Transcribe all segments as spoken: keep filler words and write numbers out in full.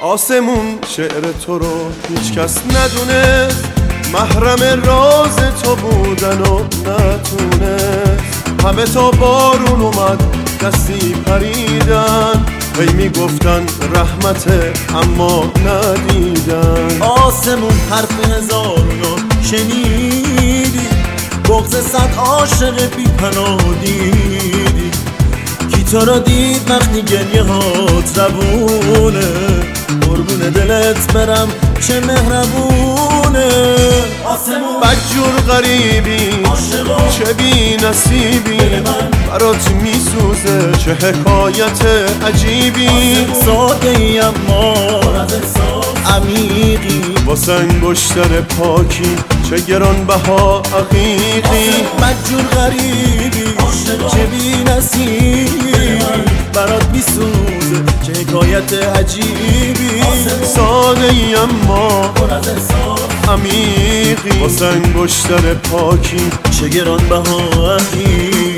آسمون شعر تو رو هیچ کس ندونست، محرم راز تو بودن و نتونست. همه تا بارون اومد دستی پریدن، هی میگفتن رحمته اما ندیدن. آسمون حرف هزارونو شنیدی، بغض صد عاشق بی پناه دیدی. کی تو را دید وقتی گریه هات زبونه، قربون دلت برم چه مهربونه. آسمون بدجور غریبی چه بی نصیبی، برات میسوزه چه حکایت عجیبی. ساده ای اما عمیقی، واسه انگشتر پاکی چه گرانبها عقیقی. بدجور غریبی چه بی نصیبی، برات میسوزه چه حکایت عجیبی. ساده ای اما عمیقی، واسه انگشتر پاکی چه گرانبها عقیقی.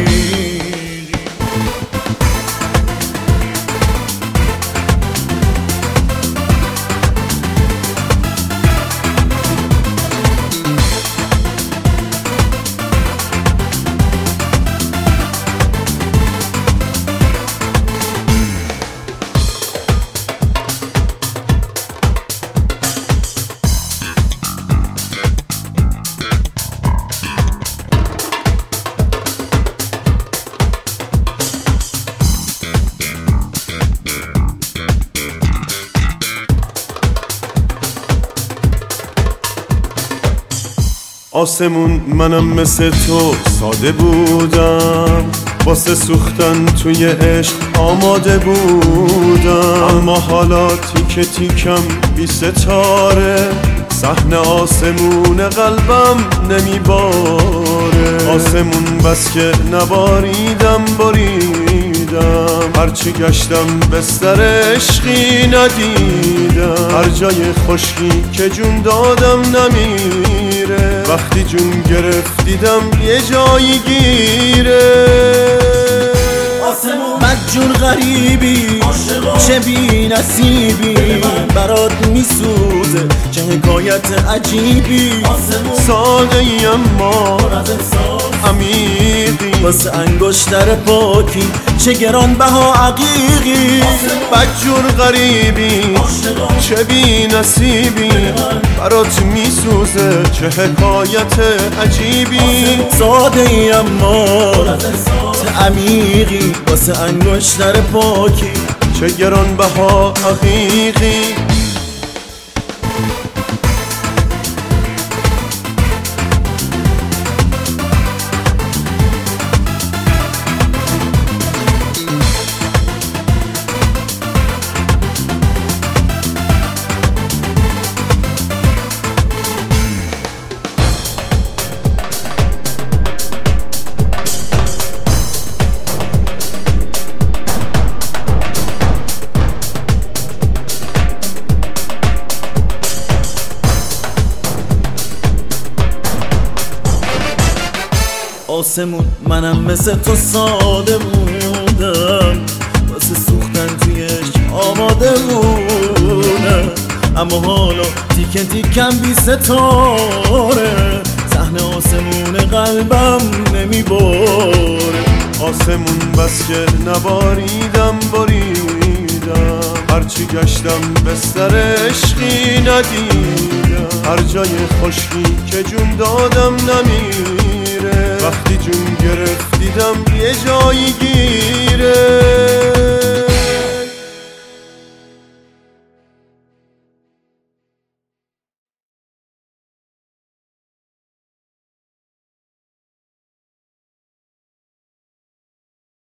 آسمون منم مثل تو ساده بودم، واسه سوختن توی عشق آماده بودم. اما حالا تیک تیکم بی ستاره، صحن آسمون قلبم نمیباره. آسمون بس که نباریدم باریدم، هرچی گشتم بستر عشقی ندیدم. هر جای خشکی که جون دادم نمیره، وقتی جون گرفت دیدم یه جایی گیره. بدجور غریبی چه بی نصیبی، برات میسوزه چه حکایت عجیبی. ساده ای اما عمیقی، واسه انگشتر پاکی چه گرانبها عقیقی. بدجور غریبی چه بی نصیبی، برات میسوزه چه حکایت عجیبی. ساده ای اما عمیقی، واسه انگشتر پاکی چه گرانبها عقیقی. آسمون منم مثل تو ساده بودم، واسه سوختن توی عشق آماده بودم. اما حالا تیکه تیکم بی ستاره، صحن آسمون قلبم نمیباره. آسمون بس که نباریدم باریدم، هرچی گشتم بستر عشقی ندیدم. هر جای خشکی که جون دادم نمیره، وقتی جون گرفت دیدم یه جایی گیر.